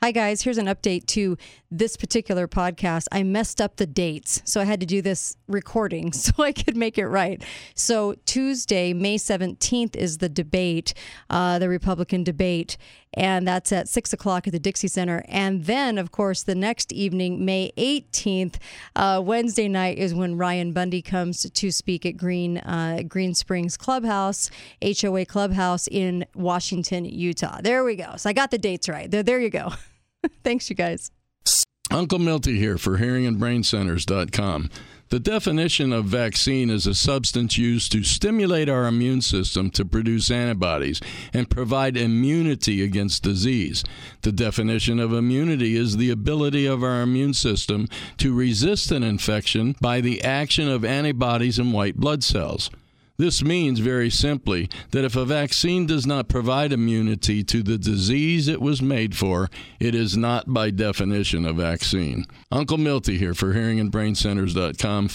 Hi, guys. Here's an update to this particular podcast. I messed up the dates, so I had to do this recording so I could make it right. So Tuesday, May 17th is the debate, the Republican debate, and that's at 6 o'clock at the Dixie Center. And then, of course, the next evening, May 18th, Wednesday night, is when Ryan Bundy comes to speak at Green Springs Clubhouse, HOA Clubhouse in Washington, Utah. There we go. So I got the dates right. There you go. Thanks, you guys. Uncle Milty here for hearingandbraincenters.com. The definition of vaccine is a substance used to stimulate our immune system to produce antibodies and provide immunity against disease. The definition of immunity is the ability of our immune system to resist an infection by the action of antibodies in white blood cells. This means, very simply, that if a vaccine does not provide immunity to the disease it was made for, it is not by definition a vaccine. Uncle Milty here for hearingandbraincenters.com,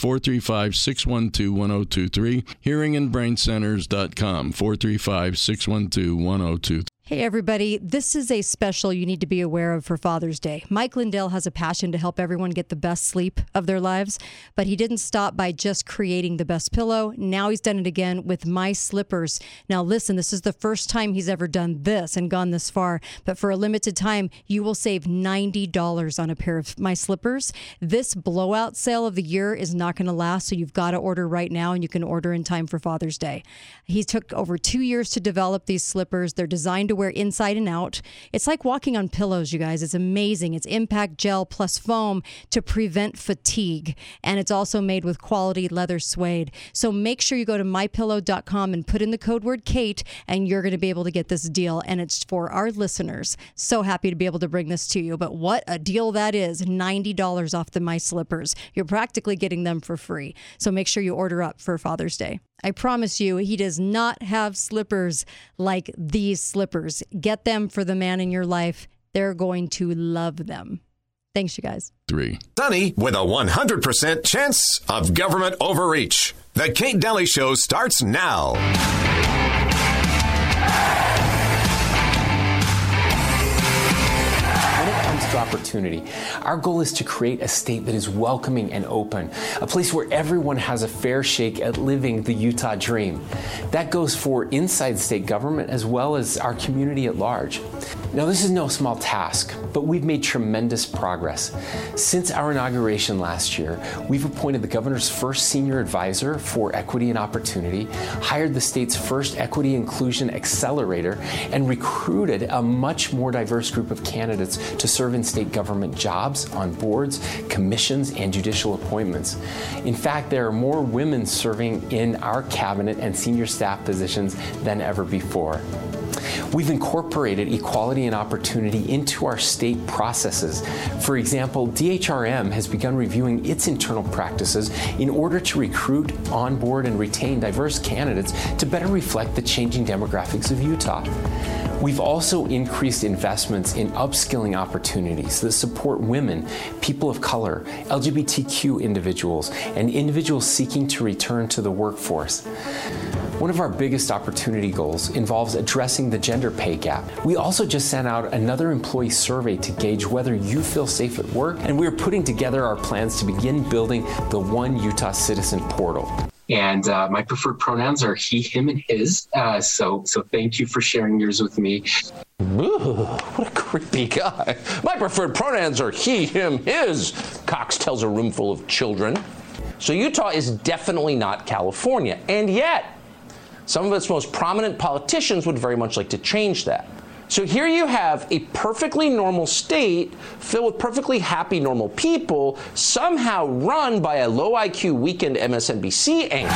435-612-1023, hearingandbraincenters.com, 435-612-1023. Hey, everybody. This is a special you need to be aware of for Father's Day. Mike Lindell has a passion to help everyone get the best sleep of their lives, but he didn't stop by just creating the best pillow. Now he's done it again with My Slippers. Now, listen, this is the first time he's ever done this and gone this far, but for a limited time, you will save $90 on a pair of My Slippers. This blowout sale of the year is not going to last, so you've got to order right now, and you can order in time for Father's Day. He took over 2 years to develop these slippers. They're designed to wear inside and out. It's like walking on pillows, you guys. It's amazing. It's impact gel plus foam to prevent fatigue. And it's also made with quality leather suede. So make sure you go to mypillow.com and put in the code word Kate, and you're going to be able to get this deal. And it's for our listeners. So happy to be able to bring this to you. But what a deal that is. $90 off the My Slippers. You're practically getting them for free. So make sure you order up for Father's Day. I promise you, he does not have slippers like these slippers. Get them for the man in your life. They're going to love them. Thanks, you guys. 3. Sunny with a 100% chance of government overreach. The Kate Daly Show starts now. To opportunity. Our goal is to create a state that is welcoming and open, a place where everyone has a fair shake at living the Utah dream. That goes for inside state government as well as our community at large. Now, this is no small task, but we've made tremendous progress. Since our inauguration last year, we've appointed the governor's first senior advisor for equity and opportunity, hired the state's first equity inclusion accelerator, and recruited a much more diverse group of candidates to serve in state government jobs, on boards, commissions, and judicial appointments. In fact, there are more women serving in our cabinet and senior staff positions than ever before. We've incorporated equality and opportunity into our state processes. For example, DHRM has begun reviewing its internal practices in order to recruit, onboard, and retain diverse candidates to better reflect the changing demographics of Utah. We've also increased investments in upskilling opportunities that support women, people of color, LGBTQ individuals, and individuals seeking to return to the workforce. One of our biggest opportunity goals involves addressing the gender pay gap. We also just sent out another employee survey to gauge whether you feel safe at work, and we're putting together our plans to begin building the One Utah Citizen portal. And my preferred pronouns are he, him, and his. So thank you for sharing yours with me. Ooh, what a creepy guy. My preferred pronouns are he, him, his, Cox tells a room full of children. So Utah is definitely not California. And yet, some of its most prominent politicians would very much like to change that. So here you have a perfectly normal state filled with perfectly happy, normal people, somehow run by a low IQ weekend MSNBC anchor.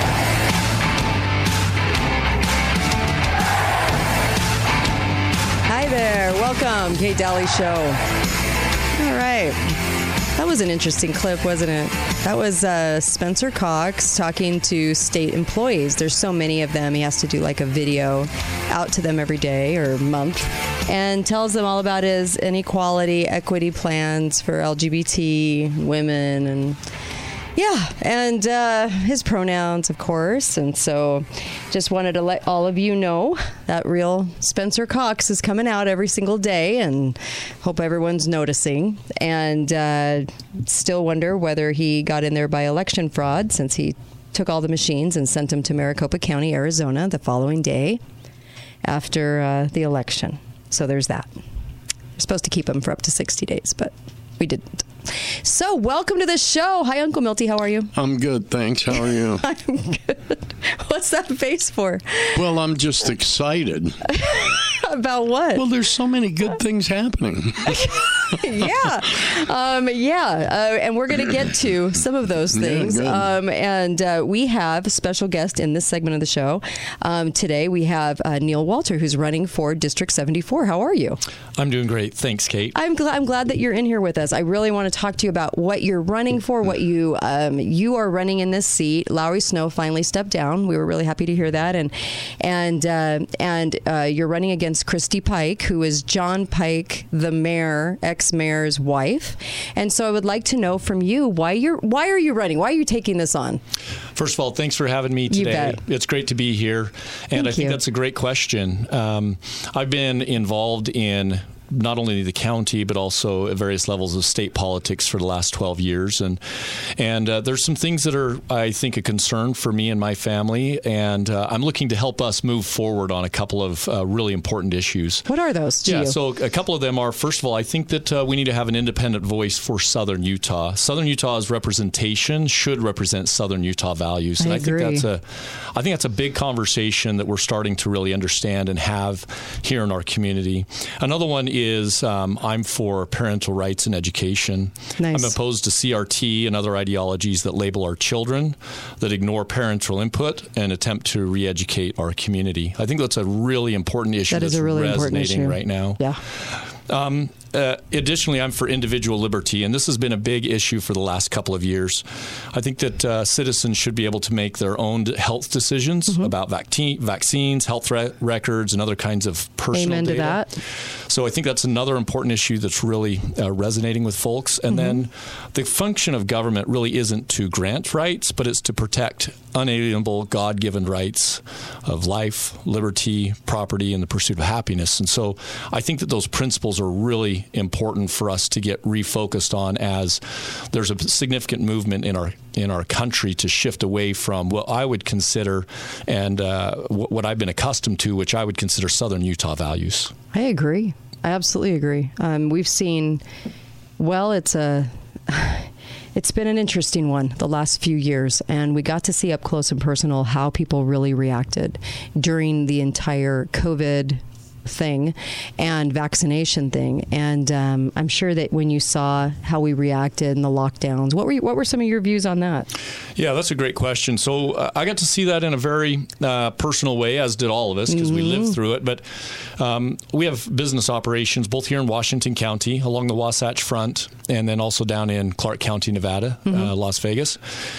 Hi there. Welcome, Kate Daly Show. All right. That was an interesting clip, wasn't it? That was Spencer Cox talking to state employees. There's so many of them. He has to do like a video out to them every day or month and tells them all about his inequality, equity plans for LGBT women. And Yeah, and his pronouns, of course. And so just wanted to let all of you know that real Spencer Cox is coming out every single day, and hope everyone's noticing. And still wonder whether he got in there by election fraud, since he took all the machines and sent them to Maricopa County, Arizona, the following day after the election. So there's that. We're supposed to keep them for up to 60 days, but we didn't. So welcome to the show. Hi, Uncle Milty. How are you? I'm good, thanks. How are you? I'm good. What's that face for? Well, I'm just excited. About what? Well, there's so many good things happening. Yeah. And we're going to get to some of those things. And we have a special guest in this segment of the show. Today we have Neil Walter, who's running for District 74. How are you? I'm doing great. Thanks, Kate. I'm glad that you're in here with us. I really want to talk to you about what you're running for, what you are running in this seat. Lowry Snow finally stepped down. We were really happy to hear that. And you're running against Christy Pike, who is John Pike, the mayor, ex-mayor's wife. And so I would like to know from you, why are you running? Why are you taking this on? First of all, thanks for having me today. You bet. It's great to be here. And I think that's a great question. I've been involved in not only the county, but also at various levels of state politics for the last 12 years. And there's some things that are, I think, a concern for me and my family. And I'm looking to help us move forward on a couple of really important issues. What are those to you? So a couple of them are, first of all, I think that we need to have an independent voice for Southern Utah. Southern Utah's representation should represent Southern Utah values. And I think that's a big conversation that we're starting to really understand and have here in our community. Another one is I'm for parental rights and education. Nice. I'm opposed to CRT and other ideologies that label our children, that ignore parental input, and attempt to re-educate our community. I think that's a really important issue that's really resonating right now. Yeah. Additionally, I'm for individual liberty, and this has been a big issue for the last couple of years. I think that citizens should be able to make their own health decisions about vaccines, health records, and other kinds of personal Amen data. to that. So I think that's another important issue that's really resonating with folks. And then the function of government really isn't to grant rights, but it's to protect unalienable, God-given rights of life, liberty, property, and the pursuit of happiness. And so I think that those principles are really important for us to get refocused on, as there's a significant movement in our country to shift away from what I would consider and what I've been accustomed to, which I would consider Southern Utah values. I agree. I absolutely agree. We've seen, it's been an interesting one the last few years, and we got to see up close and personal how people really reacted during the entire COVID thing and vaccination thing. And I'm sure that when you saw how we reacted in the lockdowns, what were some of your views on that? Yeah, that's a great question. So I got to see that in a very personal way, as did all of us, because we lived through it. But we have business operations both here in Washington County along the Wasatch Front, and then also down in Clark County, Nevada, Las Vegas.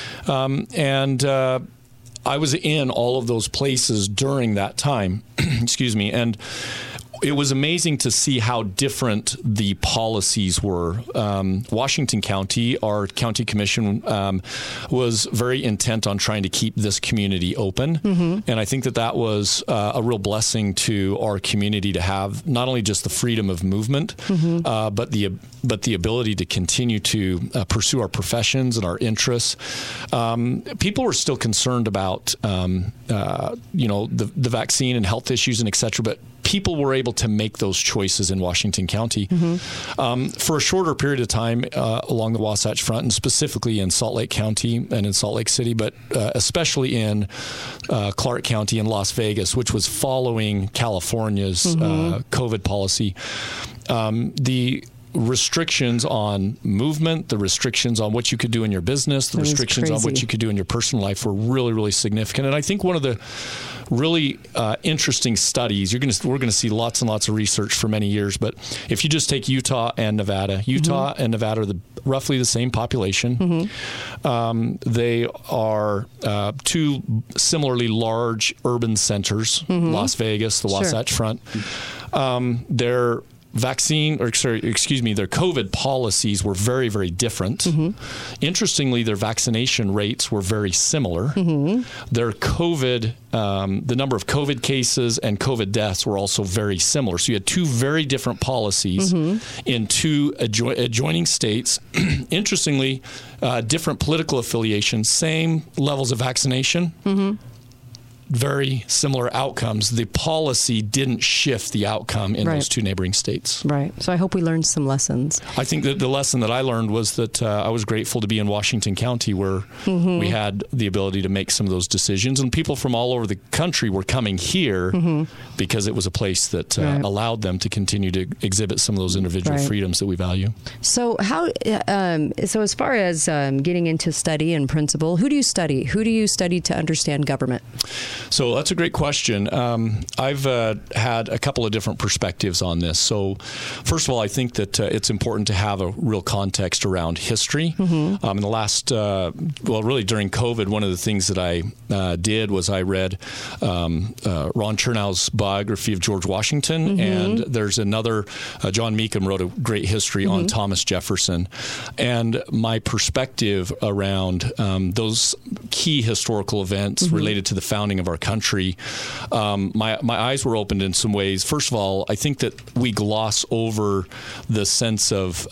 I was in all of those places during that time, excuse me, and it was amazing to see how different the policies were. Washington County, our county commission, was very intent on trying to keep this community open. And I think that was a real blessing to our community to have not only just the freedom of movement, but the ability to continue to pursue our professions and our interests. People were still concerned about, the vaccine and health issues and et cetera, but people were able to make those choices in Washington County for a shorter period of time along the Wasatch Front, and specifically in Salt Lake County and in Salt Lake City, but especially in Clark County and Las Vegas, which was following California's COVID policy. The restrictions on movement, the restrictions on what you could do in your business, the restrictions on what you could do in your personal life were really, really significant. And I think one of the really interesting studies, we're going to see lots and lots of research for many years, but if you just take Utah and Nevada and Nevada are roughly the same population. They are two similarly large urban centers, Las Vegas, the Wasatch Front. They're their COVID policies were very, very different. Interestingly, their vaccination rates were very similar. Their COVID, the number of COVID cases and COVID deaths were also very similar. So you had two very different policies in two adjoining states. Interestingly, different political affiliations, same levels of vaccination. Very similar outcomes. The policy didn't shift the outcome in those two neighboring states. Right. So I hope we learned some lessons. I think that the lesson that I learned was that I was grateful to be in Washington County, where we had the ability to make some of those decisions. And people from all over the country were coming here because it was a place that allowed them to continue to exhibit some of those individual freedoms that we value. So so as far as getting into study and principle, who do you study? Who do you study to understand government? So that's a great question. I've had a couple of different perspectives on this. So first of all, I think that it's important to have a real context around history. In the last, really during COVID, one of the things that I did was I read Ron Chernow's biography of George Washington, and there's another, John Meekum wrote a great history on Thomas Jefferson. And my perspective around those key historical events related to the founding of our country, my eyes were opened in some ways. First of all, I think that we gloss over the sense of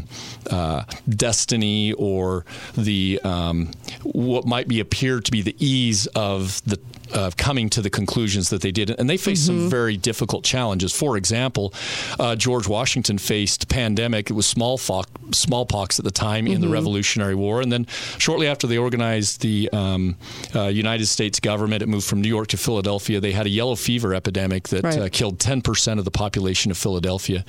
destiny or the what might appear to be the ease of the coming to the conclusions that they did. And they faced some very difficult challenges. For example, George Washington faced pandemic. It was smallpox at the time in the Revolutionary War. And then shortly after they organized the United States government, it moved from New York to Philadelphia. They had a yellow fever epidemic that killed 10% of the population of Philadelphia.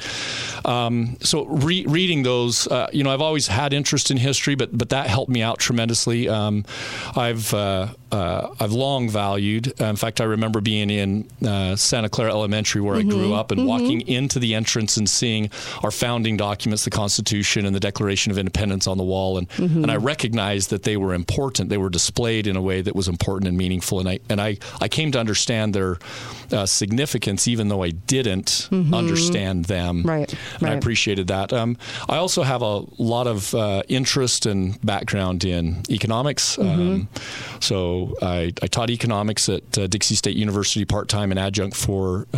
So reading those, I've always had interest in history, but that helped me out tremendously. I've long valued. In fact, I remember being in Santa Clara Elementary, where I grew up, and walking into the entrance and seeing our founding documents, the Constitution and the Declaration of Independence on the wall, and I recognized that they were important. They were displayed in a way that was important and meaningful, and I came to understand their significance, even though I didn't understand them. And I appreciated that. I also have a lot of interest and background in economics. So I taught economics at Dixie State University part-time and adjunct for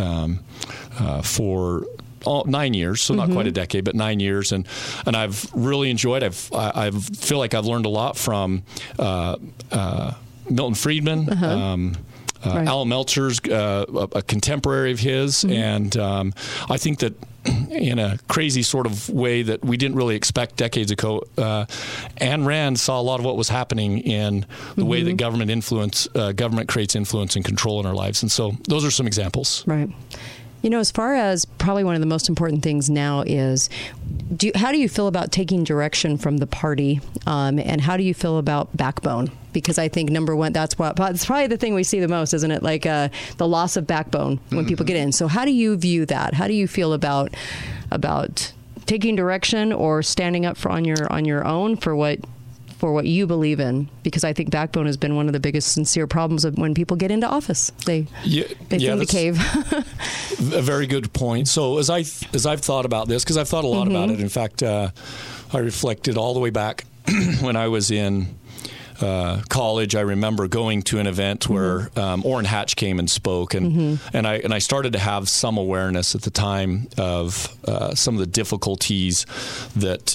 9 years, so not quite a decade, but 9 years, and I've really enjoyed. I feel like I've learned a lot from Milton Friedman. Alan Meltzer's a contemporary of his, and I think that in a crazy sort of way that we didn't really expect decades ago, Ayn Rand saw a lot of what was happening in the way that government creates influence and control in our lives, and so those are some examples. Right. As far as probably one of the most important things now is, how do you feel about taking direction from the party, and how do you feel about backbone? Because I think, number one, that's probably the thing we see the most, isn't it? Like the loss of backbone when people get in. So how do you view that? How do you feel about taking direction or standing up on your own for what you believe in? Because I think backbone has been one of the biggest sincere problems of when people get into office. They seem to cave. A very good point. So as I've thought about this, because I've thought a lot about it. In fact, I reflected all the way back when I was in college. I remember going to an event where Orrin Hatch came and spoke, and I started to have some awareness at the time of some of the difficulties that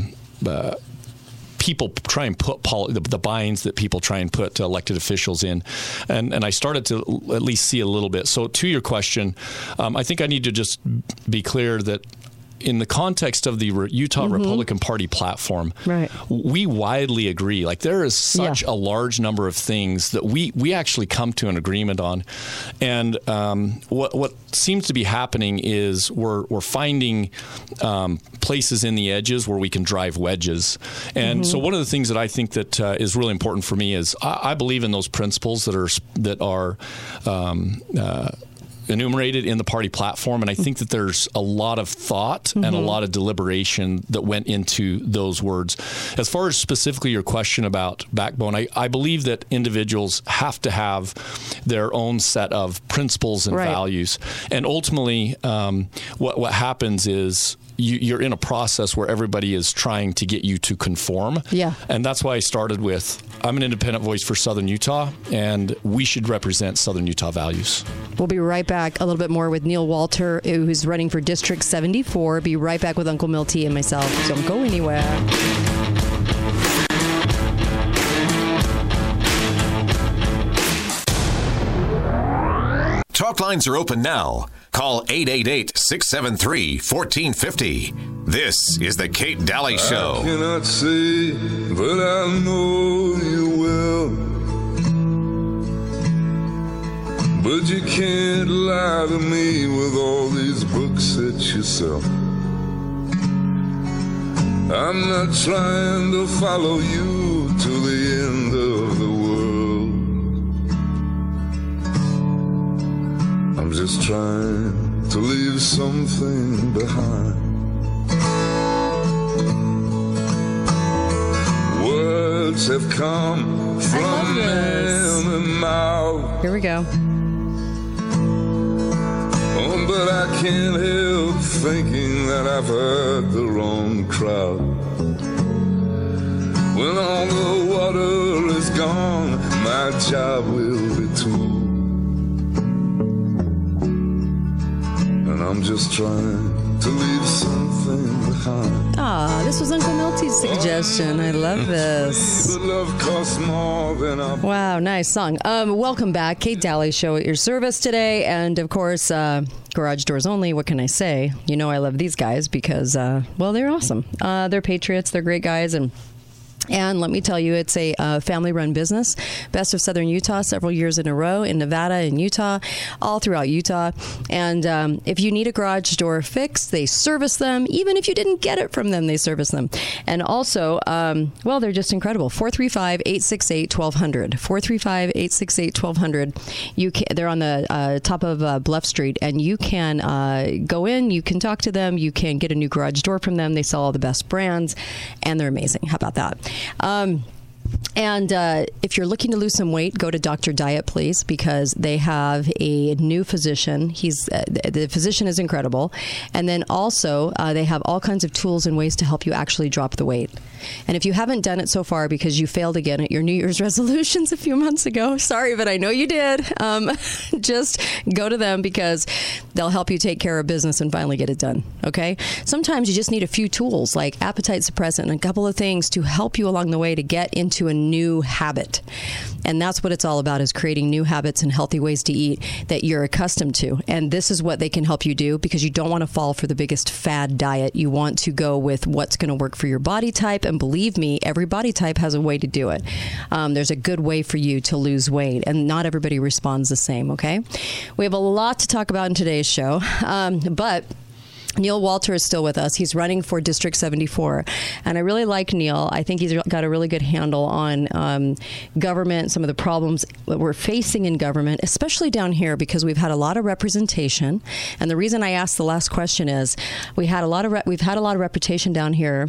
people try and put the binds that people try and put elected officials in, and I started to at least see a little bit. So to your question, I think I need to just be clear that in the context of the Utah Republican Party platform, we widely agree. Like, there is such a large number of things that we actually come to an agreement on. And what seems to be happening is we're finding places in the edges where we can drive wedges. And so one of the things that I think that is really important for me is I believe in those principles that are enumerated in the party platform, and I think that there's a lot of thought and a lot of deliberation that went into those words. As far as specifically your question about backbone, I believe that individuals have to have their own set of principles and values. And ultimately, what happens is you're in a process where everybody is trying to get you to conform. Yeah. And that's why I started with, I'm an independent voice for Southern Utah, and we should represent Southern Utah values. We'll be right back a little bit more with Neil Walter, who's running for District 74. Be right back with Uncle Milty and myself. Don't go anywhere. Talk lines are open now. Call 888-673-1450. This is the Kate Daly Show. I cannot say that I know you well, but you can't lie to me with all these books that you sell. I'm not trying to follow you to the end of the world. I'm just trying to leave something behind. Words have come from man and mouth. Here we go. Oh, but I can't help thinking that I've heard the wrong crowd. When all the water is gone, my job will be too. And I'm just trying to leave something behind. Ah, this was Uncle Milty's suggestion. I love this. Love costs more than wow, nice song. Welcome back. Kate Daly Show at your service today. And, of course, garage doors only. What can I say? You know I love these guys because, well, they're awesome. They're patriots. They're great guys. And let me tell you, it's a family-run business. Best of Southern Utah, several years in a row, in Nevada and Utah, all throughout Utah. And if you need a garage door fix, they service them. Even if you didn't get it from them, they service them. And also, well, they're just incredible. 435-868-1200. 435-868-1200. They're on the top of Bluff Street, and you can go in, you can talk to them, you can get a new garage door from them. They sell all the best brands, and they're amazing. How about that? And if you're looking to lose some weight, go to Dr. Diet, please, because they have a new physician. The physician is incredible. And then also, they have all kinds of tools and ways to help you actually drop the weight. And if you haven't done it so far because you failed again at your New Year's resolutions a few months ago, sorry, but I know you did. Just go to them because they'll help you take care of business and finally get it done. Okay? Sometimes you just need a few tools like appetite suppressant and a couple of things to help you along the way to get into a new habit. And that's what it's all about, is creating new habits and healthy ways to eat that you're accustomed to. And this is what they can help you do, because you don't want to fall for the biggest fad diet. You want to go with what's going to work for your body type. And believe me, every body type has a way to do it. There's a good way for you to lose weight, and not everybody responds the same, okay? We have a lot to talk about in today's show, but Neil Walter is still with us. He's running for District 74. And I really like Neil. I think he's got a really good handle on government, some of the problems that we're facing in government, especially down here, because we've had a lot of representation. And the reason I asked the last question is we've had a lot of representation down here,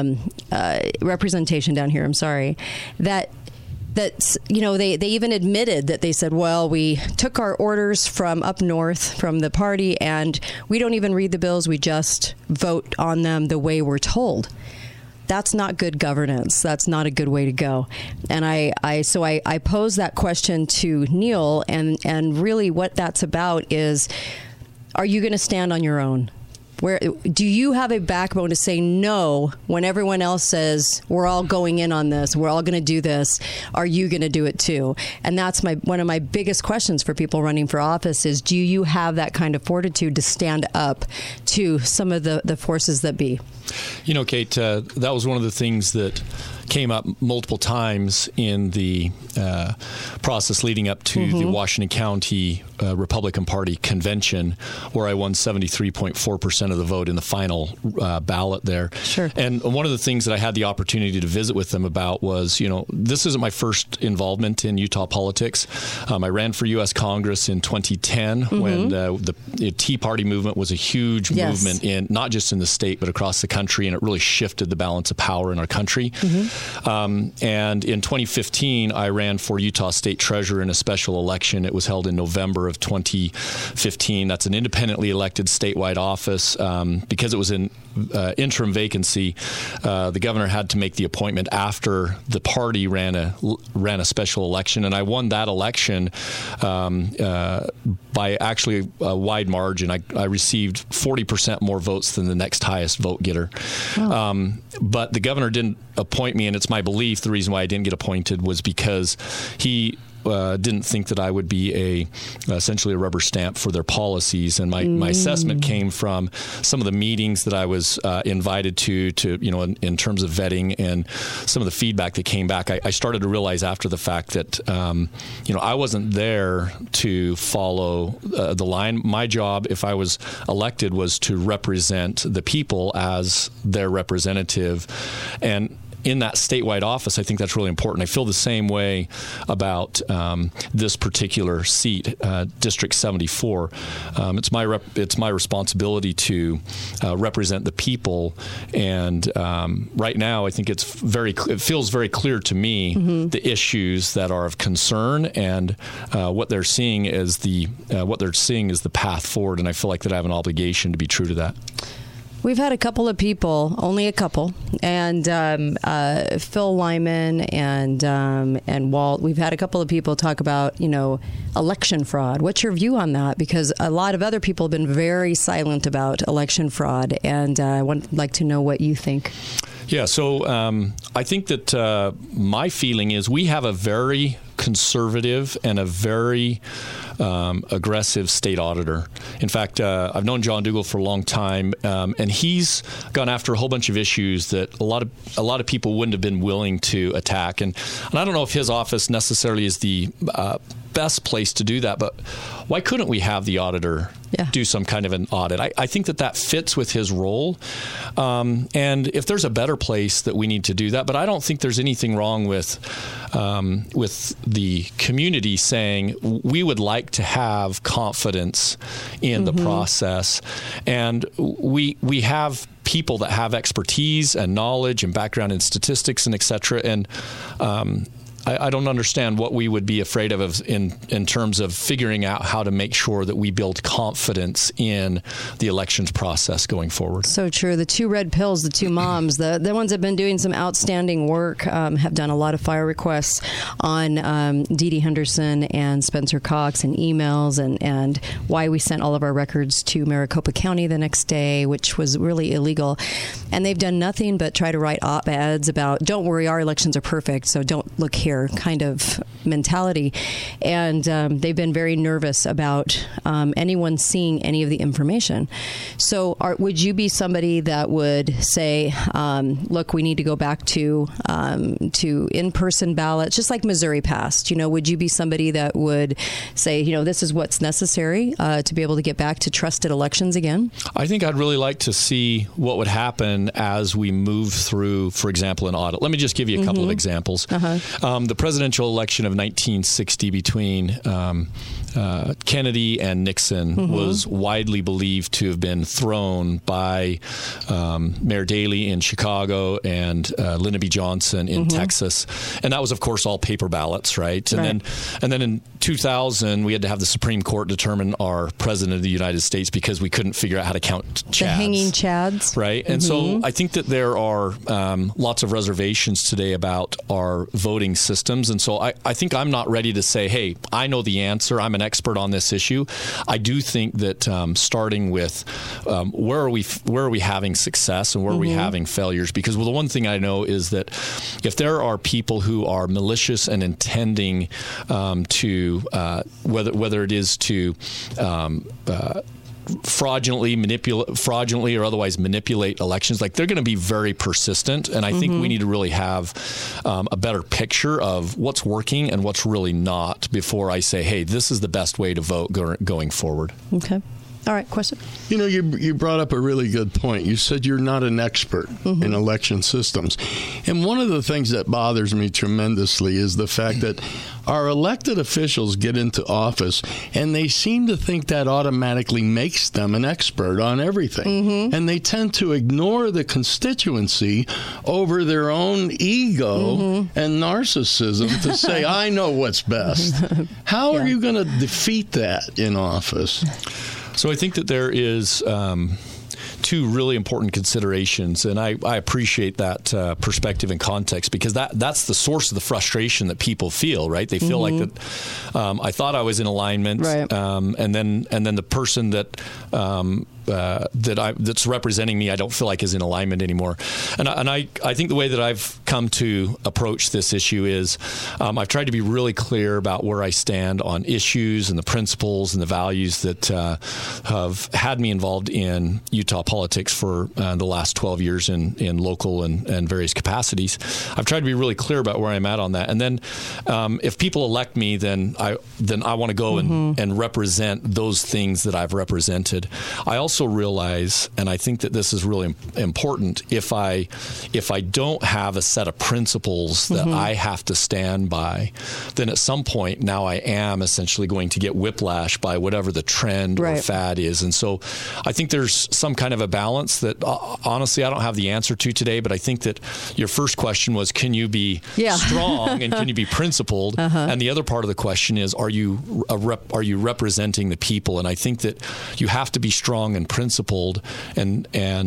that, you know, they even admitted that they said, well, we took our orders from up north from the party and we don't even read the bills. We just vote on them the way we're told. That's not good governance. That's not a good way to go. And I posed that question to Neil, and really what that's about is, are you going to stand on your own? Where do you have a backbone to say no when everyone else says we're all going in on this, we're all going to do this? Are you going to do it too? And that's one of my biggest questions for people running for office is, do you have that kind of fortitude to stand up to some of the forces that be? You know, Kate, that was one of the things that came up multiple times in the process leading up to the Washington County Republican Party convention, where I won 73.4% of the vote in the final ballot there. Sure. And one of the things that I had the opportunity to visit with them about was, this isn't my first involvement in Utah politics. I ran for U.S. Congress in 2010 when the Tea Party movement was a huge movement in not just in the state but across the country, and it really shifted the balance of power in our country. And in 2015, I ran for Utah State Treasurer in a special election. It was held in November of 2015. That's an independently elected statewide office. Because it was an interim vacancy, the governor had to make the appointment after the party ran a special election, and I won that election by actually a wide margin. I received 40% more votes than the next highest vote getter. Oh. But the governor didn't appoint me, and it's my belief the reason why I didn't get appointed was because he didn't think that I would be essentially a rubber stamp for their policies. And my assessment came from some of the meetings that I was invited to in terms of vetting and some of the feedback that came back. I started to realize after the fact that, I wasn't there to follow the line. My job, if I was elected, was to represent the people as their representative. And in that statewide office, I think that's really important. I feel the same way about this particular seat, District 74. It's my responsibility to represent the people, and right now, I think it feels very clear to me the issues that are of concern, and what they're seeing is the path forward. And I feel like that I have an obligation to be true to that. We've had a couple of people, only a couple, and Phil Lyman and Walt. We've had a couple of people talk about, election fraud. What's your view on that? Because a lot of other people have been very silent about election fraud, and I would like to know what you think. Yeah, so I think that my feeling is we have a very conservative and a very aggressive state auditor. In fact, I've known John Dougal for a long time, and he's gone after a whole bunch of issues that a lot of people wouldn't have been willing to attack. And I don't know if his office necessarily is the best place to do that, but why couldn't we have the auditor do some kind of an audit? I think that fits with his role. And if there's a better place that we need to do that, but I don't think there's anything wrong with the community saying we would like to have confidence in the process. And we have people that have expertise and knowledge and background in statistics and et cetera. And I don't understand what we would be afraid of in terms of figuring out how to make sure that we build confidence in the elections process going forward. So true. The two red pills, the two moms, the ones that have been doing some outstanding work, have done a lot of fire requests on Dee Dee Henderson and Spencer Cox and emails and why we sent all of our records to Maricopa County the next day, which was really illegal. And they've done nothing but try to write op-eds about, don't worry, our elections are perfect, so don't look here kind of mentality. And they've been very nervous about anyone seeing any of the information. So would you be somebody that would say, look, we need to go back to in-person ballots, just like Missouri passed? Would you be somebody that would say, this is what's necessary to be able to get back to trusted elections again? I think I'd really like to see what would happen as we move through, for example, an audit. Let me just give you a couple of examples. The presidential election of 1960 between Kennedy and Nixon was widely believed to have been thrown by Mayor Daley in Chicago and Lyndon B. Johnson in Texas, and that was, of course, all paper ballots, right? And then in 2000, we had to have the Supreme Court determine our president of the United States because we couldn't figure out how to count chads. The hanging chads, right? And so I think that there are lots of reservations today about our voting systems, and so I think I'm not ready to say, hey, I know the answer. I'm an expert on this issue. I do think that starting with where are we having success and where are we having failures? Because the one thing I know is that if there are people who are malicious and intending to whether it is to fraudulently or otherwise manipulate elections, like they're going to be very persistent. And I think we need to really have a better picture of what's working and what's really not before I say, hey, this is the best way to vote going forward. Okay. All right, question? You know, you brought up a really good point. You said you're not an expert in election systems. And one of the things that bothers me tremendously is the fact that our elected officials get into office and they seem to think that automatically makes them an expert on everything. And they tend to ignore the constituency over their own ego and narcissism to say, I know what's best. How are you going to defeat that in office? So I think that there is two really important considerations, and I appreciate that perspective and context, because that's the source of the frustration that people feel, right? They feel like that I thought I was in alignment, right. and then the person that's representing me, I don't feel like is in alignment anymore. And I think the way that I've come to approach this issue is I've tried to be really clear about where I stand on issues and the principles and the values that have had me involved in Utah politics for the last 12 years in local and various capacities. I've tried to be really clear about where I'm at on that. And then if people elect me, then I want to go and represent those things that I've represented. I also realize, and I think that this is really important, if I don't have a set of principles that I have to stand by, then at some point now I am essentially going to get whiplash by whatever the trend or fad is. And so I think there's some kind of a balance that honestly I don't have the answer to today, but I think that your first question was, can you be strong and can you be principled? And the other part of the question is, are you representing the people? And I think that you have to be strong and principled, and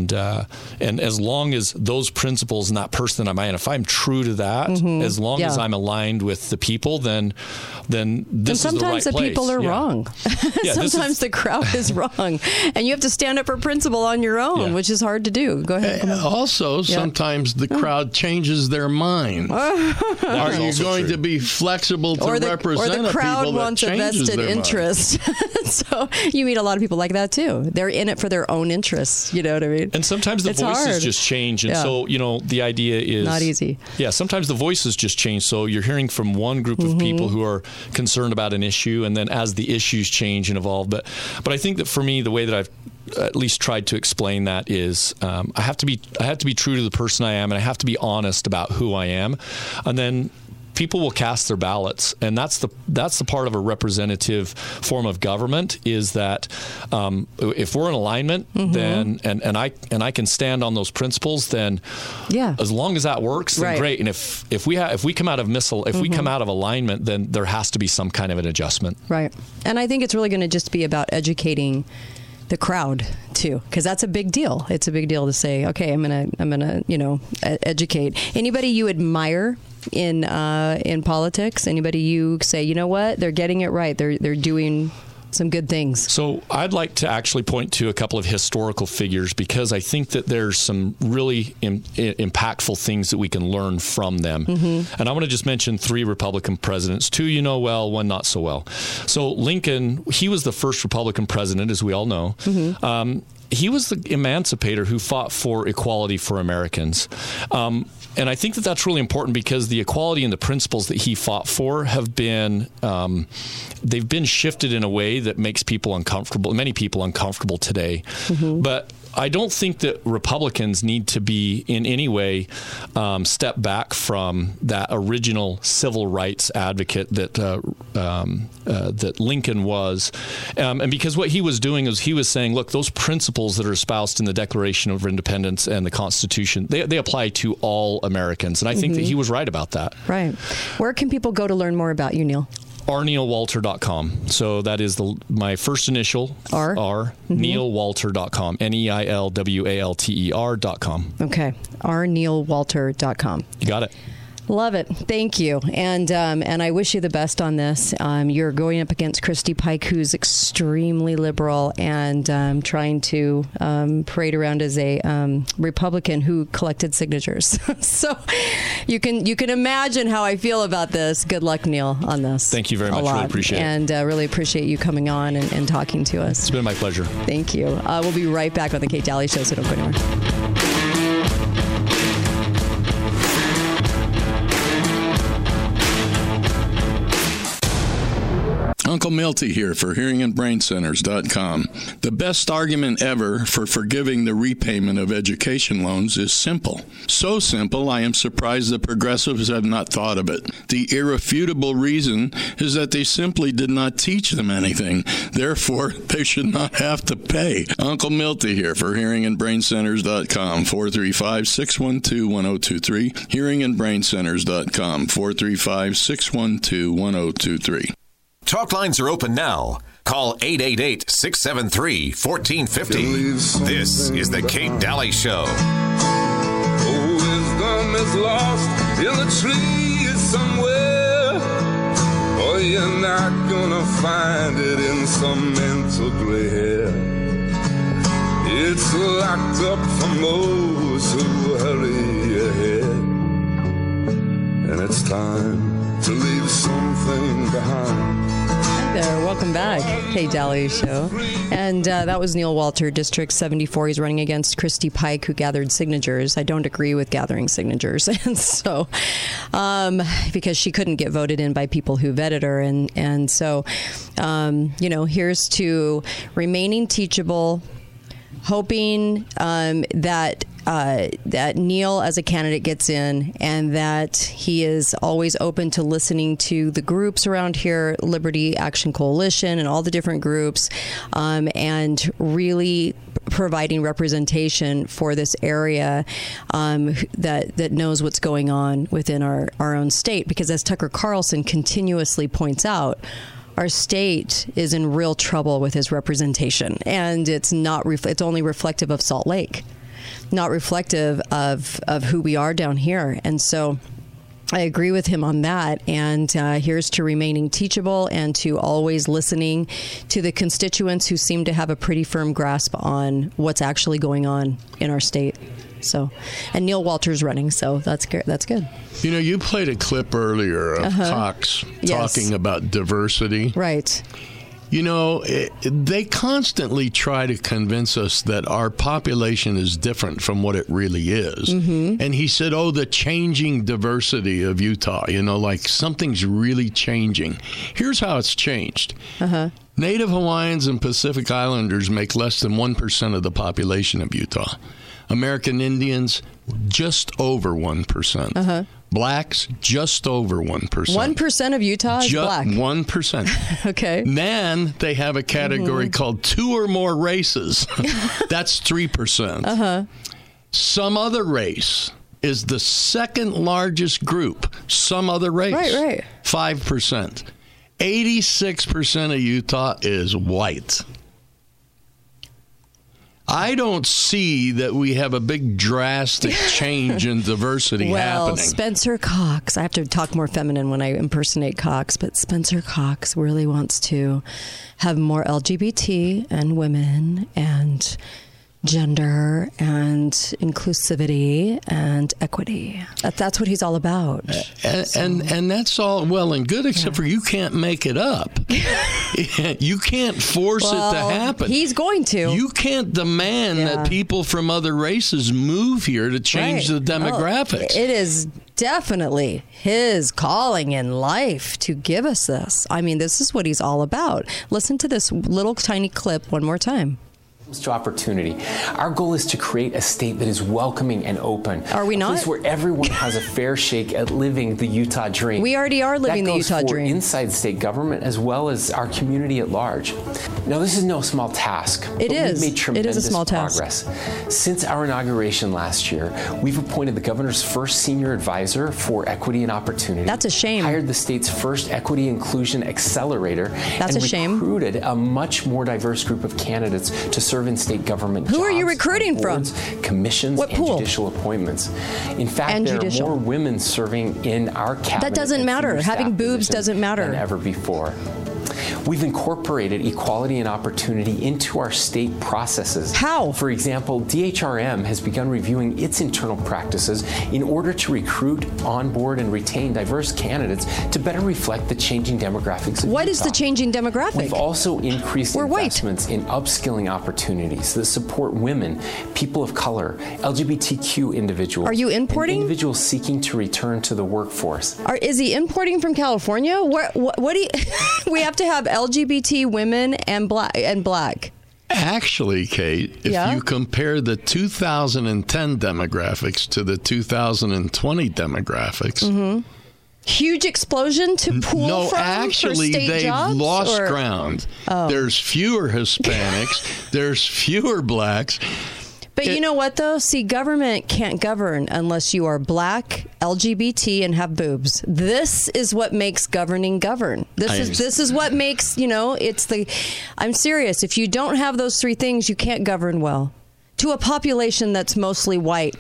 as long as those principles and that person that I'm in, if I'm true to that, as long as I'm aligned with the people, then this is the right place. And sometimes the people are wrong. Sometimes the crowd is wrong, and you have to stand up for principle on your own, which is hard to do. Go ahead. Also, sometimes the crowd changes their mind. Are you going to be flexible to represent a people that changes their mind? Or the crowd wants a vested interest. So you meet a lot of people like that too. They're in it for their own interests. You know what I mean? And sometimes the voices just change. And so, the idea is not easy. Yeah. Sometimes the voices just change. So you're hearing from one group of people who are concerned about an issue, and then as the issues change and evolve. But I think that for me, the way that I've at least tried to explain that is I have to be true to the person I am, and I have to be honest about who I am, and then people will cast their ballots, and that's the part of a representative form of government, is that if we're in alignment, then and I can stand on those principles, then as long as that works, then great. And if we come out of we come out of alignment, then there has to be some kind of an adjustment. Right. And I think it's really going to just be about educating the crowd too, because that's a big deal. It's a big deal to say, okay, I'm gonna educate. Anybody you admire in politics? Anybody you say, you know what, they're getting it right. They're doing some good things. So I'd like to actually point to a couple of historical figures, because I think that there's some really impactful things that we can learn from them. And I want to just mention 3 Republican presidents, 2 you know well, 1 not so well. So Lincoln, he was the first Republican president, as we all know. He was the emancipator who fought for equality for Americans. And I think that that's really important, because the equality and the principles that he fought for have been, they've been shifted in a way that makes people uncomfortable, many people uncomfortable today. But I don't think that Republicans need to be in any way step back from that original civil rights advocate that Lincoln was. And because what he was doing is he was saying, look, those principles that are espoused in the Declaration of Independence and the Constitution, they apply to all Americans. And I think that he was right about that. Right. Where can people go to learn more about you, Neil? rneilwalter.com. So that is my first initial, R, neilwalter.com, NEILWALTER.com. Okay, rneilwalter.com. You got it. Love it. Thank you. And I wish you the best on this. You're going up against Christy Pike, who's extremely liberal and trying to parade around as a Republican who collected signatures. So you can imagine how I feel about this. Good luck, Neil, on this. Thank you very much. Really appreciate it. And really appreciate you coming on and talking to us. It's been my pleasure. Thank you. We'll be right back on the Kate Daly Show, so don't go anywhere. Uncle Milty here for hearingandbraincenters.com. The best argument ever for forgiving the repayment of education loans is simple. So simple, I am surprised the progressives have not thought of it. The irrefutable reason is that they simply did not teach them anything. Therefore, they should not have to pay. Uncle Milty here for hearingandbraincenters.com, 435-612-1023, hearingandbraincenters.com, 435-612-1023. Talk lines are open now. Call 888-673-1450. This is the Kate Daly Show. Wisdom is lost in the trees somewhere, or you're not gonna find it in some mental gray hair. It's locked up for those who hurry ahead, and it's time to leave something behind. Hi there, welcome back. Kate Daly Show. And that was Neil Walter, District 74. He's running against Christy Pike, who gathered signatures. I don't agree with gathering signatures. And so, because she couldn't get voted in by people who vetted her. And so, here's to remaining teachable, hoping that Neil as a candidate gets in, and that he is always open to listening to the groups around here, Liberty Action Coalition and all the different groups, and really providing representation for this area that knows what's going on within our own state. Because as Tucker Carlson continuously points out, our state is in real trouble with his representation, and it's not. It's only reflective of Salt Lake, not reflective of who we are down here. And so I agree with him on that. And here's to remaining teachable and to always listening to the constituents who seem to have a pretty firm grasp on what's actually going on in our state. So, and Neil Walter's running, so that's good. That's good. You know, you played a clip earlier of Cox talking about diversity. Right. You know, they constantly try to convince us that our population is different from what it really is. Mm-hmm. And he said, the changing diversity of Utah, like something's really changing. Here's how it's changed. Native Hawaiians and Pacific Islanders make less than 1% of the population of Utah. American Indians, just over 1%. Blacks, just over 1%. 1% of Utah is black. 1%. Okay. Then they have a category called two or more races. That's 3%. Some other race is the second largest group. Some other race. Right. 5%. 86% of Utah is white. I don't see that we have a big drastic change in diversity happening. Spencer Cox, I have to talk more feminine when I impersonate Cox, but Spencer Cox really wants to have more LGBT and women and gender and inclusivity and equity. That's what he's all about. And that's all well and good, except for you can't make it up. You can't force it to happen. He's going to. You can't demand that people from other races move here to change the demographics. It is definitely his calling in life to give us this. I mean, this is what he's all about. Listen to this little tiny clip one more time. To opportunity. Our goal is to create a state that is welcoming and open. Are we not? A place where everyone has a fair shake at living the Utah dream. We already are living the Utah dream. Inside state government as well as our community at large. Now, this is no small task. It is. We've made tremendous it is a small progress. Task. Since our inauguration last year, we've appointed the governor's first senior advisor for equity and opportunity. That's a shame. Hired the state's first equity inclusion accelerator. That's a shame. And recruited a much more diverse group of candidates to serve serve in state government Who jobs, are you recruiting boards, from? Commissions, What and pool? judicial appointments. In fact, And there judicial. are more women serving in our cabinet. That doesn't and matter. senior Having staff boobs positions doesn't matter. than ever before. We've incorporated equality and opportunity into our state processes. How? For example, DHRM has begun reviewing its internal practices in order to recruit, onboard, and retain diverse candidates to better reflect the changing demographics of What is Utah. the changing demographic? We've also increased We're white. investments in upskilling opportunities that support women, people of color, LGBTQ individuals. Are you importing? and individuals seeking to return to the workforce. Is he importing from California? What do you, we have to have LGBT women and black. Actually, Kate, if Yeah? you compare the 2010 demographics to the 2020 demographics, Huge explosion to pool no, from actually, for state they've jobs? lost or- ground. Oh. There's fewer Hispanics, there's fewer blacks. But you know what, though? See, government can't govern unless you are black, LGBT, and have boobs. This is what makes governing govern. This is what makes, I'm serious. If you don't have those three things, you can't govern well. To a population that's mostly white.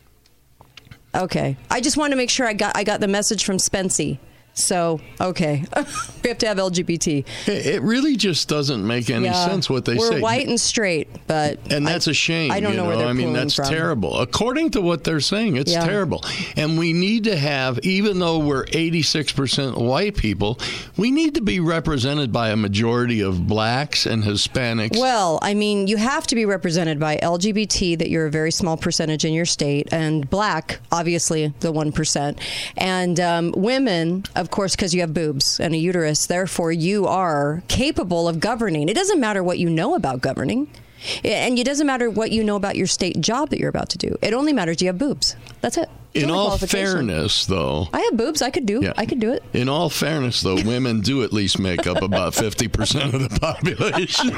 Okay. I just want to make sure I got the message from Spency. So, okay. We have to have LGBT. It really just doesn't make any sense what they say. We're white and straight, and that's a shame. I don't know where they're pulling that's from. terrible. According to what they're saying, it's terrible. And we need to have, even though we're 86% white people, we need to be represented by a majority of blacks and Hispanics. Well, I mean, you have to be represented by LGBT, that you're a very small percentage in your state, and black, obviously the 1%, and women, of course, because you have boobs and a uterus. Therefore, you are capable of governing. It doesn't matter what you know about governing. And it doesn't matter what you know about your state job that you're about to do. It only matters you have boobs. That's it. In all fairness, though, I have boobs. I could do it. In all fairness, though, women do at least make up about 50% of the population.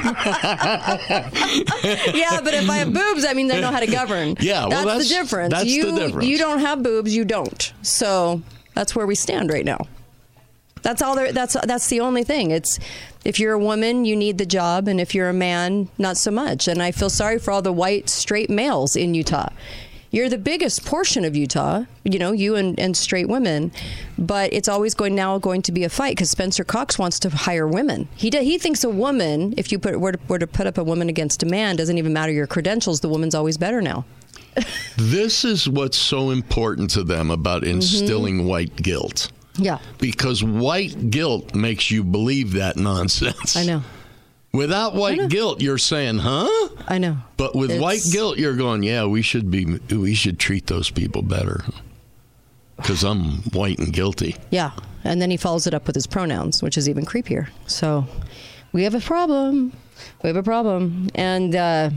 Yeah, but if I have boobs, I mean, they know how to govern. Yeah, well, that's the difference. That's the difference. You don't have boobs, you don't. So that's where we stand right now. That's all there. That's the only thing. It's if you're a woman, you need the job, and if you're a man, not so much. And I feel sorry for all the white straight males in Utah. You're the biggest portion of Utah, you and straight women, but it's always going to be a fight because Spencer Cox wants to hire women. He thinks a woman, if you were to put up a woman against a man, doesn't even matter your credentials. The woman's always better now. This is what's so important to them about instilling white guilt. Yeah. Because white guilt makes you believe that nonsense. I know. Without white guilt, you're saying, huh? I know. But with white guilt, you're going, yeah, we should treat those people better. Because I'm white and guilty. Yeah. And then he follows it up with his pronouns, which is even creepier. So we have a problem. And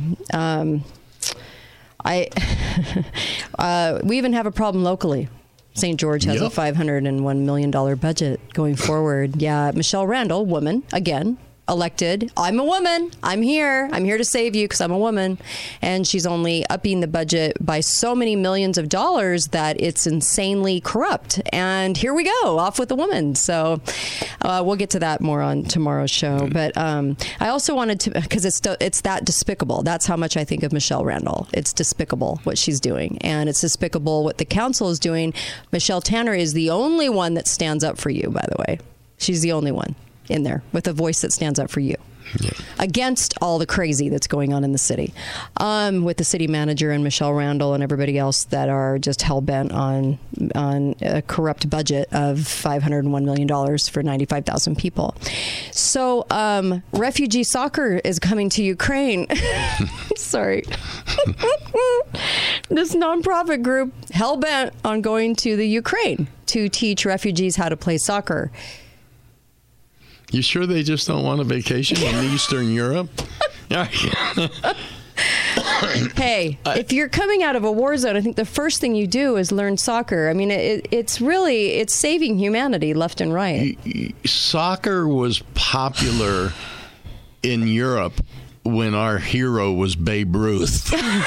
we even have a problem locally. St. George has a $501 million budget going forward. Yeah, Michelle Randall, woman, again, elected. I'm a woman. I'm here to save you because I'm a woman. And she's only upping the budget by so many millions of dollars that it's insanely corrupt. And here we go, off with the woman. So we'll get to that more on tomorrow's show. But I also wanted to, because it's that despicable. That's how much I think of Michelle Randall. It's despicable what she's doing. And it's despicable what the council is doing. Michelle Tanner is the only one that stands up for you, by the way. She's the only one in there with a voice that stands up for you against all the crazy that's going on in the city, with the city manager and Michelle Randall and everybody else that are just hell-bent on a corrupt budget of $501 million for 95,000 people. So refugee soccer is coming to Ukraine. Sorry. This nonprofit group hell-bent on going to the Ukraine to teach refugees how to play soccer. You sure they just don't want a vacation in Eastern Europe? Hey, if you're coming out of a war zone, I think the first thing you do is learn soccer. I mean, it's saving humanity left and right. Soccer was popular in Europe when our hero was Babe Ruth.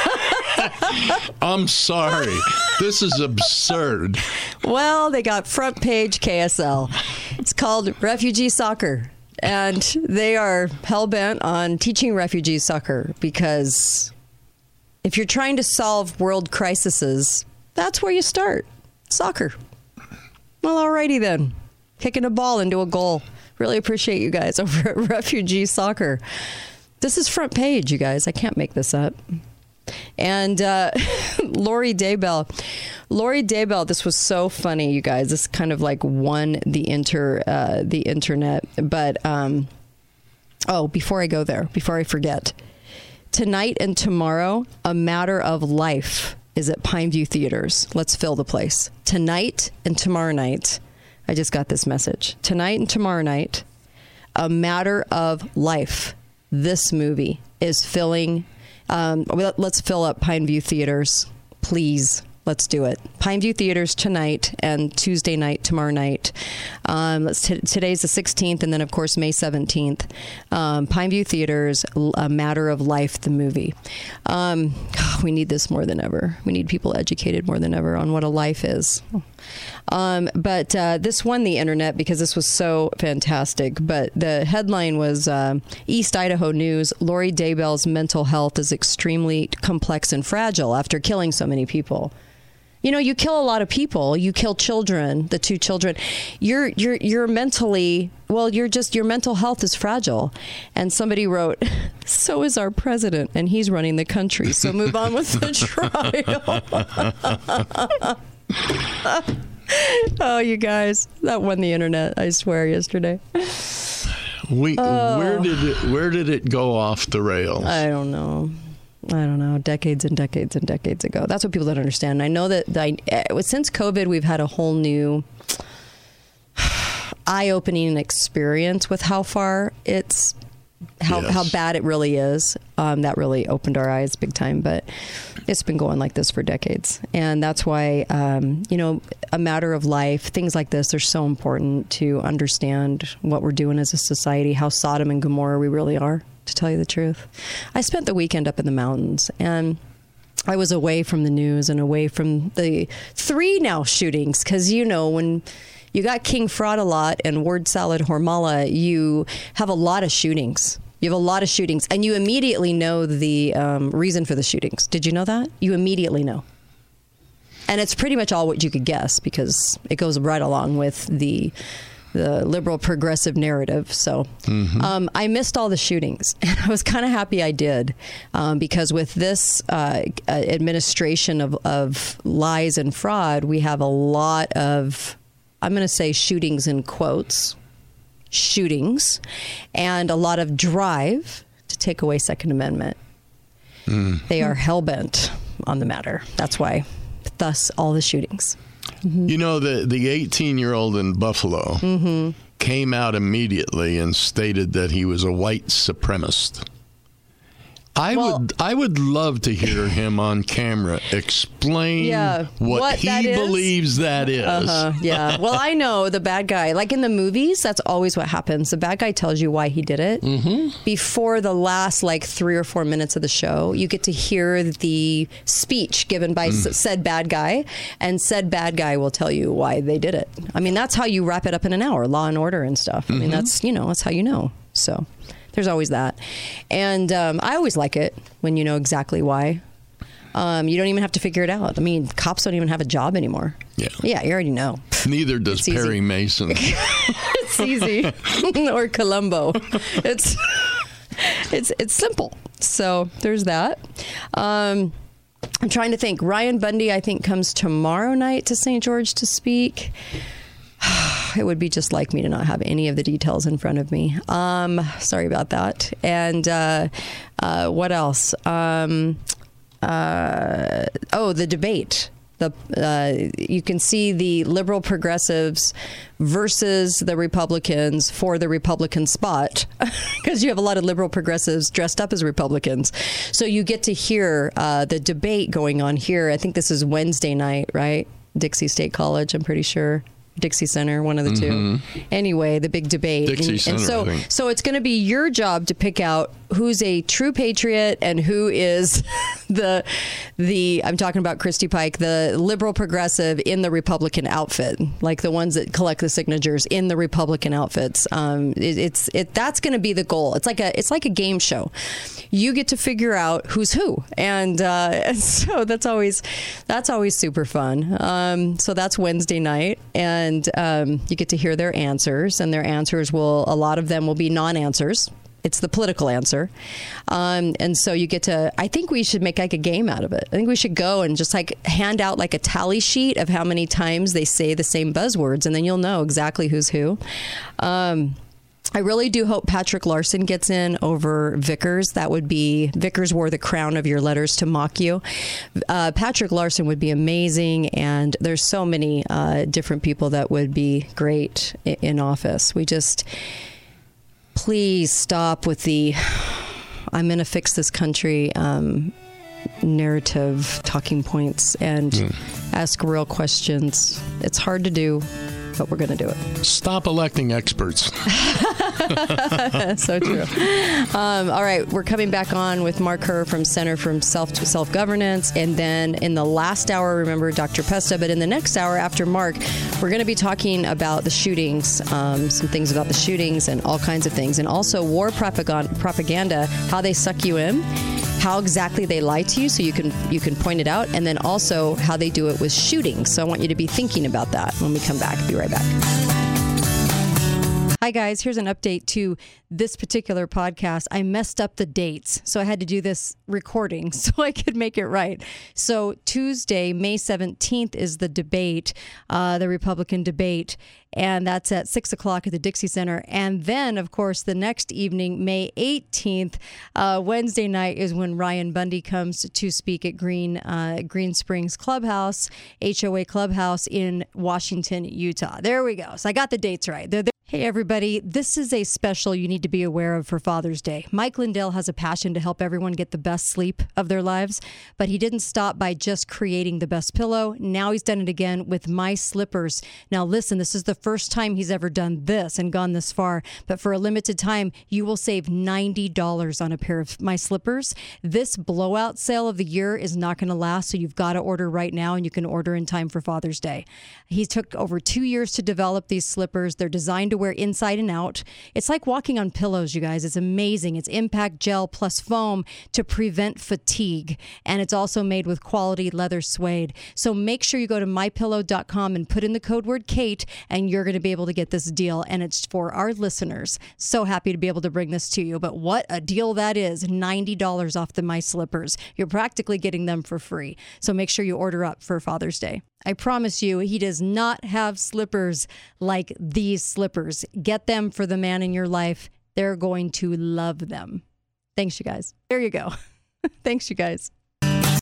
I'm sorry. This is absurd. Well, they got front page KSL. It's called Refugee Soccer. And they are hell-bent on teaching refugees soccer because if you're trying to solve world crises, that's where you start. Soccer. Well, alrighty then. Kicking a ball into a goal. Really appreciate you guys over at Refugee Soccer. This is front page, you guys. I can't make this up. And Lori Daybell. Lori Daybell, this was so funny, you guys. This kind of like won the internet. But, before I go there, before I forget, tonight and tomorrow, A Matter of Life is at Pineview Theaters. Let's fill the place. Tonight and tomorrow night, I just got this message. Tonight and tomorrow night, A Matter of Life. This movie is filling. Let's fill up Pineview Theaters, please. Let's do it. Pineview Theaters tonight and Tuesday night, tomorrow night. Today's the 16th, and then, of course, May 17th. Pineview Theaters, A Matter of Life, the movie. We need this more than ever. We need people educated more than ever on what a life is. But this won the internet because this was so fantastic. But the headline was East Idaho News, Lori Daybell's mental health is extremely complex and fragile after killing so many people. You know, you kill a lot of people. You kill children, the 2 children. You're mentally, your mental health is fragile. And somebody wrote, so is our president, and he's running the country. So move on with the trial. Oh, you guys, that won the internet, I swear, yesterday. Where did it go off the rails? I don't know. Decades and decades and decades ago. That's what people don't understand. I know that since COVID, we've had a whole new eye-opening experience with how far how bad it really is. That really opened our eyes big time, but it's been going like this for decades. And that's why, A Matter of Life, things like this are so important to understand what we're doing as a society, how Sodom and Gomorrah we really are. To tell you the truth, I spent the weekend up in the mountains, and I was away from the news and away from the 3 now shootings. Because, when you got King Fraud a lot and Word Salad Hormala, you have a lot of shootings. You have a lot of shootings, and you immediately know the reason for the shootings. Did you know that? You immediately know. And it's pretty much all what you could guess because it goes right along with the liberal progressive narrative. So I missed all the shootings, and I was kind of happy I did because with this administration of lies and fraud, we have a lot of, I'm going to say shootings in quotes, shootings, and a lot of drive to take away Second Amendment. They are hell-bent on the matter. That's why, thus, all the shootings. You know, the 18-year-old in Buffalo came out immediately and stated that he was a white supremacist. I would love to hear him on camera explain what he believes that is. Yeah. Well, I know the bad guy. Like in the movies, that's always what happens. The bad guy tells you why he did it. Before the last 3 or 4 minutes of the show, you get to hear the speech given by said bad guy, and said bad guy will tell you why they did it. I mean, that's how you wrap it up in an hour, Law and Order and stuff. I mean, that's how you know. So there's always that. And I always like it when you know exactly why. You don't even have to figure it out. I mean, cops don't even have a job anymore. Yeah, you already know. Neither does Perry Mason. It's easy. Or Columbo. It's simple. So there's that. I'm trying to think. Ryan Bundy, I think, comes tomorrow night to St. George to speak. It would be just like me to not have any of the details in front of me. Sorry about that. And what else? The debate. You can see the liberal progressives versus the Republicans for the Republican spot, because you have a lot of liberal progressives dressed up as Republicans. So you get to hear the debate going on here. I think this is Wednesday night, right? Dixie State College, I'm pretty sure. Dixie Center, one of the two. Anyway, the big debate. Dixie Center, I think. So it's going to be your job to pick out who's a true patriot and who is the I'm talking about Christy Pike, the liberal progressive in the Republican outfit, like the ones that collect the signatures in the Republican outfits. That's going to be the goal. It's like a game show. You get to figure out who's who, and so that's always super fun. So that's Wednesday night, and you get to hear their answers, and their answers a lot of them will be non-answers. It's the political answer. And so you get to, I think we should make like a game out of it. I think we should go and just like hand out like a tally sheet of how many times they say the same buzzwords, and then you'll know exactly who's who. I really do hope Patrick Larson gets in over Vickers. That would be, Vickers wore the crown of your letters to mock you. Patrick Larson would be amazing, and there's so many different people that would be great in office. Please stop with the I'm going to fix this country narrative talking points and ask real questions. It's hard to do, but we're going to do it. Stop electing experts. So true. All right, we're coming back on with Mark Herr from Center for Self-Governance. And then in the last hour, remember Dr. Pesta, but in the next hour after Mark, we're going to be talking about the shootings, some things about the shootings and all kinds of things. And also war propaganda, how they suck you in, how exactly they lie to you so you can point it out, and then also how they do it with shootings. So I want you to be thinking about that when we come back. Be right back. Hi, guys. Here's an update to this particular podcast. I messed up the dates, so I had to do this recording so I could make it right. So Tuesday, May 17th is the debate, the Republican debate, and that's at 6 o'clock at the Dixie Center. And then, of course, the next evening, May 18th, Wednesday night, is when Ryan Bundy comes to speak at Green Springs Clubhouse, HOA Clubhouse in Washington, Utah. There we go. So I got the dates right. Hey, everybody. This is a special you need to be aware of for Father's Day. Mike Lindell has a passion to help everyone get the best sleep of their lives, but he didn't stop by just creating the best pillow. Now he's done it again with My Slippers. Now, listen, this is the first time he's ever done this and gone this far, but for a limited time, you will save $90 on a pair of My Slippers. This blowout sale of the year is not going to last, so you've got to order right now, and you can order in time for Father's Day. He took over 2 years to develop these slippers. They're designed to wear inside and out. It's like walking on pillows, you guys. It's amazing. It's impact gel plus foam to prevent fatigue. And it's also made with quality leather suede. So make sure you go to mypillow.com and put in the code word Kate, and you're going to be able to get this deal. And it's for our listeners. So happy to be able to bring this to you. But what a deal that is. $90 off the My Slippers. You're practically getting them for free. So make sure you order up for Father's Day. I promise you, he does not have slippers like these slippers. Get them for the man in your life. They're going to love them. Thanks, you guys. There you go. Thanks, you guys.